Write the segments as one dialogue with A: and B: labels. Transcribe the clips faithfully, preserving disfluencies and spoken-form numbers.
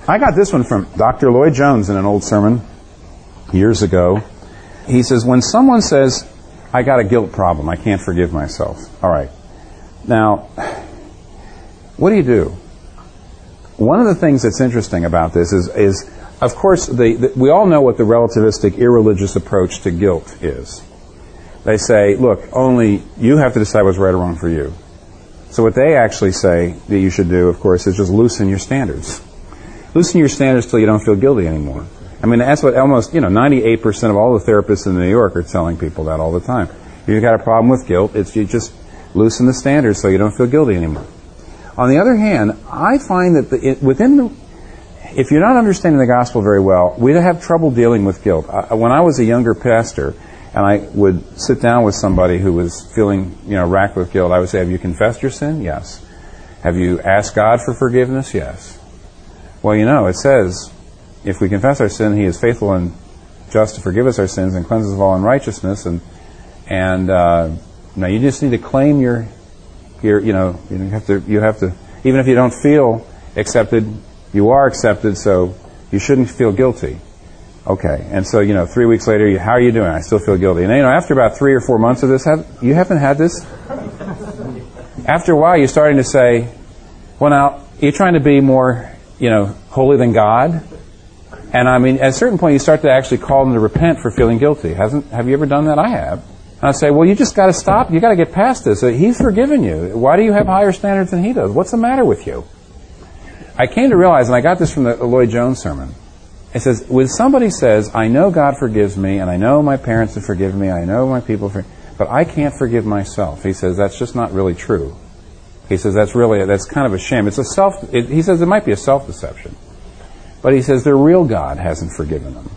A: I got this one from Doctor Lloyd Jones in an old sermon years ago. He says, when someone says, I got a guilt problem, I can't forgive myself. All right. Now, what do you do? One of the things that's interesting about this is, is of course, the, the, we all know what the relativistic, irreligious approach to guilt is. They say, look, only you have to decide what's right or wrong for you. So what they actually say that you should do, of course, is just loosen your standards. Loosen your standards till you don't feel guilty anymore. I mean, that's what almost, you know, ninety-eight percent of all the therapists in New York are telling people that all the time. If you've got a problem with guilt, it's you just loosen the standards so you don't feel guilty anymore. On the other hand, I find that the, it, within the, if you're not understanding the gospel very well, we have trouble dealing with guilt. I, when I was a younger pastor, and I would sit down with somebody who was feeling, you know, racked with guilt, I would say, have you confessed your sin? Yes. Have you asked God for forgiveness? Yes. Well, you know, it says, if we confess our sin, He is faithful and just to forgive us our sins and cleanse us of all unrighteousness. And and uh, now you just need to claim your, your, you know, you have to, you have to, even if you don't feel accepted, you are accepted, so you shouldn't feel guilty. Okay, and so, you know, three weeks later, you, how are you doing? I still feel guilty. And, you know, after about three or four months of this, have, you haven't had this? After a while, you're starting to say, well, now, you're trying to be more, you know, holy than God. And, I mean, at a certain point, you start to actually call them to repent for feeling guilty. Hasn't? Have you ever done that? I have. And I say, well, you just got to stop. You got to get past this. He's forgiven you. Why do you have higher standards than He does? What's the matter with you? I came to realize, and I got this from the Lloyd Jones sermon, it says, when somebody says, I know God forgives me, and I know my parents have forgiven me, I know my people forgive, but I can't forgive myself. He says, that's just not really true. He says, that's really, that's kind of a shame. It's a self, it, he says it might be a self-deception. But he says, the real God hasn't forgiven them.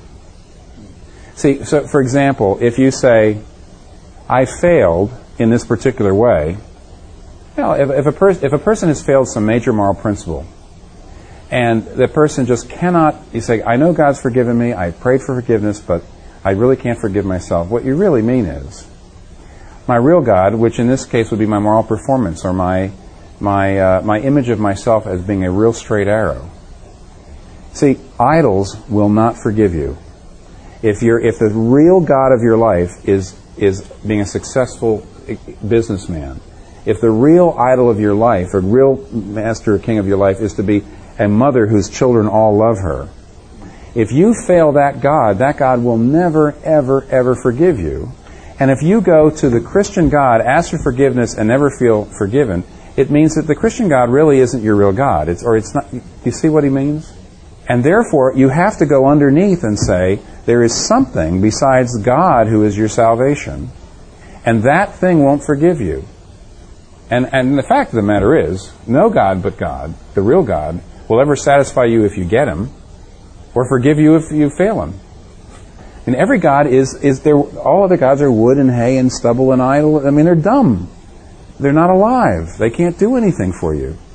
A: See, so for example, if you say, I failed in this particular way, you know, if, if, a pers- if a person has failed some major moral principle, and the person just cannot, you say, I know God's forgiven me, I prayed for forgiveness, but I really can't forgive myself. What you really mean is, my real God, which in this case would be my moral performance, or my my uh, my image of myself as being a real straight arrow. See, idols will not forgive you. If you're if the real God of your life is is being a successful businessman, if the real idol of your life, or real master or king of your life, is to be a mother whose children all love her, if you fail that God, that God will never, ever, ever forgive you. And if you go to the Christian God, ask for forgiveness, and never feel forgiven, it means that the Christian God really isn't your real God. It's, or it's not. You see what he means? And therefore, you have to go underneath and say, there is something besides God who is your salvation, and that thing won't forgive you. And, and the fact of the matter is, no God but God, the real God, will ever satisfy you if you get Him, or forgive you if you fail Him. And every God is, is there, all other gods are wood and hay and stubble and idol. I mean, they're dumb. They're not alive. They can't do anything for you.